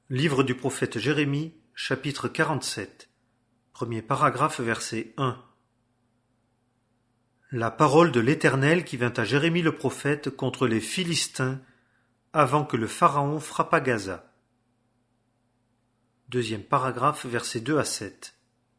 Livre du prophète Jérémie, chapitre 47. Premier paragraphe, verset 1. La parole de l'Éternel qui vint à Jérémie le prophète contre les Philistins avant que le Pharaon frappât Gaza. Deuxième paragraphe, versets 2 à 7.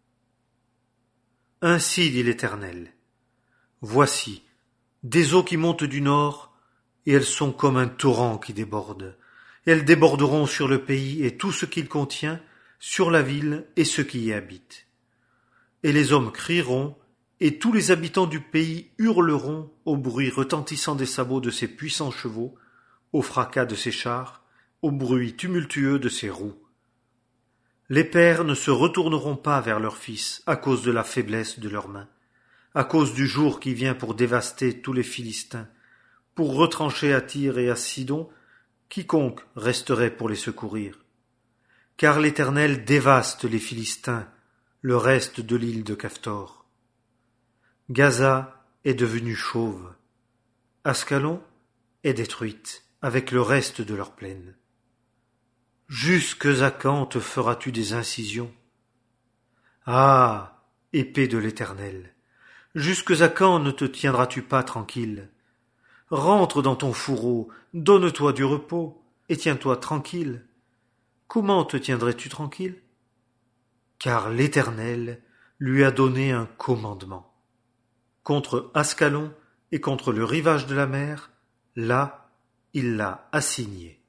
Ainsi dit l'Éternel. Voici, des eaux qui montent du nord, et elles sont comme un torrent qui déborde. Elles déborderont sur le pays et tout ce qu'il contient, sur la ville et ceux qui y habitent. Et les hommes crieront, et tous les habitants du pays hurleront au bruit retentissant des sabots de ses puissants chevaux, au fracas de ses chars, au bruit tumultueux de ses roues. Les pères ne se retourneront pas vers leurs fils à cause de la faiblesse de leurs mains, à cause du jour qui vient pour dévaster tous les Philistins, pour retrancher à Tyr et à Sidon quiconque resterait pour les secourir. Car l'Éternel dévaste les Philistins, le reste de l'île de Caphtor. Gaza est devenue chauve. Ascalon est détruite, avec le reste de leur plaine. Jusque à quand te feras-tu des incisions? Ah, épée de l'Éternel, jusque à quand ne te tiendras-tu pas tranquille? Rentre dans ton fourreau, donne-toi du repos, et tiens-toi tranquille. Comment te tiendrais-tu tranquille? Car l'Éternel lui a donné un commandement. Contre Ascalon et contre le rivage de la mer, là, il l'a assigné.